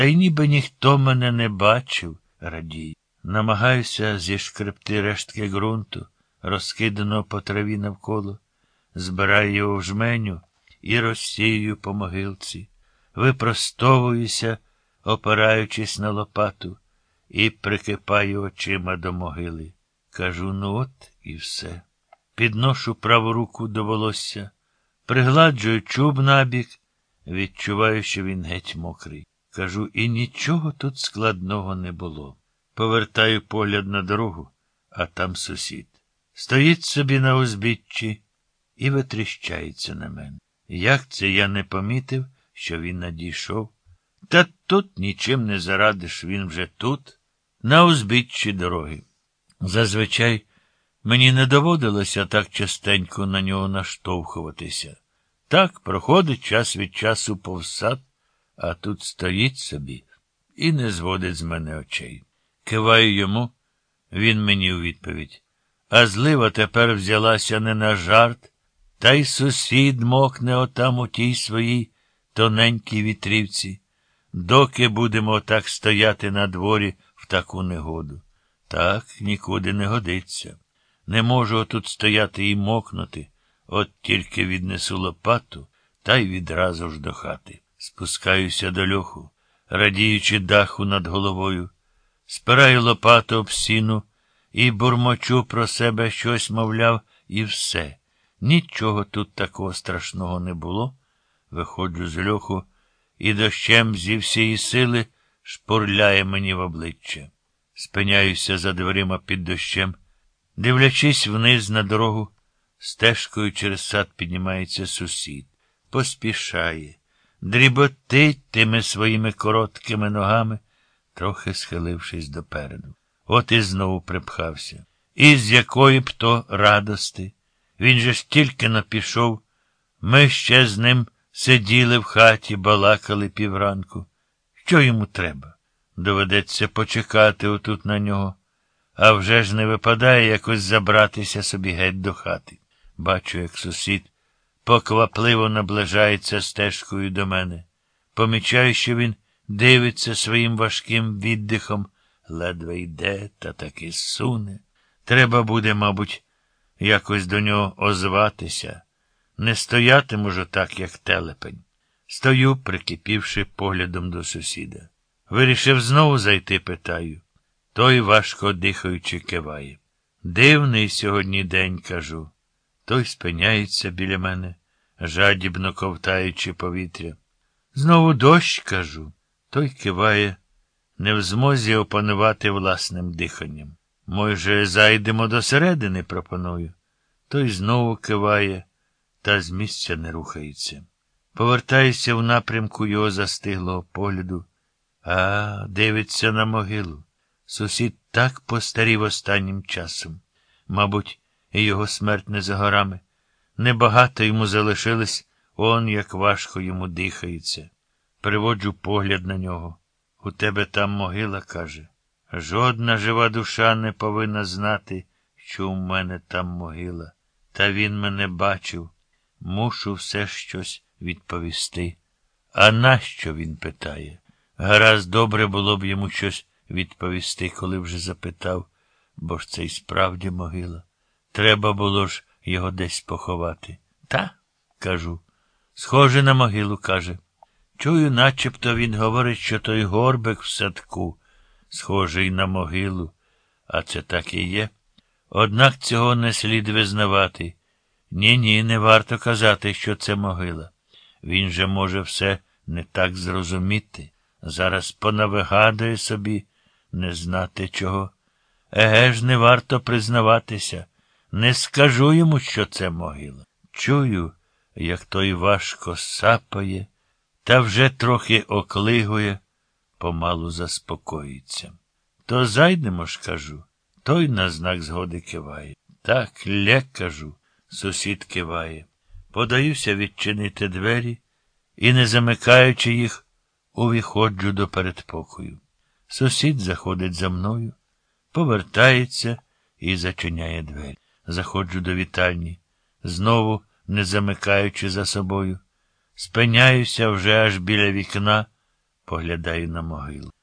Та й ніби ніхто мене не бачив, радію. Намагаюся зішкребти рештки ґрунту, розкиданого по траві навколо, збираю його в жменю і розсію по могилці, випростовуюся, опираючись на лопату, і прикипаю очима до могили. Кажу, ну от і все. Підношу праву руку до волосся, пригладжую чуб набік, відчуваю, що він геть мокрий. Кажу, і нічого тут складного не було. Повертаю погляд на дорогу, а там сусід. Стоїть собі на узбіччі і витріщається на мене. Як це я не помітив, що він надійшов? Та тут нічим не зарадиш, він вже тут, на узбіччі дороги. Зазвичай мені не доводилося так частенько на нього наштовхуватися. Так проходить час від часу повз сад, а тут стоїть собі і не зводить з мене очей. Киваю йому, він мені у відповідь. А злива тепер взялася не на жарт, та й сусід мокне отам у тій своїй тоненькій вітрівці. Доки будемо отак стояти на дворі в таку негоду? Так нікуди не годиться. Не можу отут стояти і мокнути, от тільки віднесу лопату, та й відразу ж до хати. Спускаюся до льоху, радіючи даху над головою, спираю лопату об сіну і бурмочу про себе щось, мовляв, і все. Нічого тут такого страшного не було. Виходжу з льоху, і дощем зі всієї сили шпурляє мені в обличчя. Спиняюся за дверима під дощем, дивлячись вниз на дорогу, стежкою через сад піднімається сусід. Поспішає, дріботить тими своїми короткими ногами, трохи схилившись допереду. От і знову припхався. І з якої б то радости. Він же ж тільки напішов. Ми ще з ним сиділи в хаті, балакали півранку. Що йому треба? Доведеться почекати отут на нього. А вже ж не випадає якось забратися собі геть до хати. Бачу, як сусід поквапливо наближається стежкою до мене. Помічаю, що він дивиться своїм важким віддихом, ледве йде та таки суне. Треба буде, мабуть, якось до нього озватися. Не стоятиму ж так, як телепень. Стою, прикипівши поглядом до сусіда. Вирішив знову зайти, питаю. Той, важко дихаючи, киває. Дивний сьогодні день, кажу. Той спиняється біля мене, жадібно ковтаючи повітря. Знову дощ, кажу. Той киває, не в змозі опанувати власним диханням. Може, зайдемо до середини, пропоную. Той знову киває, та з місця не рухається. Повертаюся в напрямку його застиглого погляду. А, дивиться на могилу. Сусід так постарів останнім часом. Мабуть, і його смерть не за горами. Небагато йому залишилось, он як важко йому дихається. Приводжу погляд на нього. У тебе там могила, каже. Жодна жива душа не повинна знати, що у мене там могила. Та він мене бачив. Мушу все щось відповісти. А нащо, він питає? Гаразд, добре було б йому щось відповісти, коли вже запитав, бо ж це й справді могила. Треба було ж його десь поховати. Та, кажу. Схоже на могилу, каже. Чую, начебто він говорить, що той горбик в садку схожий на могилу, а це так і є. Однак цього не слід визнавати. Ні, не варто казати, що це могила. Він же може все не так зрозуміти. Зараз понавигадує собі, не знати чого. Еге ж, не варто признаватися. Не скажу йому, що це могила. Чую, як той важко сапає, та вже трохи оклигує, помалу заспокоїться. То зайдемо ж, кажу. Той на знак згоди киває. Так, ляк, кажу. Сусід киває. Подаюся відчинити двері і, не замикаючи їх, увіходжу до передпокою. Сусід заходить за мною, повертається і зачиняє двері. Заходжу до вітальні, знову не замикаючи за собою. Спиняюся вже аж біля вікна, Поглядаю на могилу.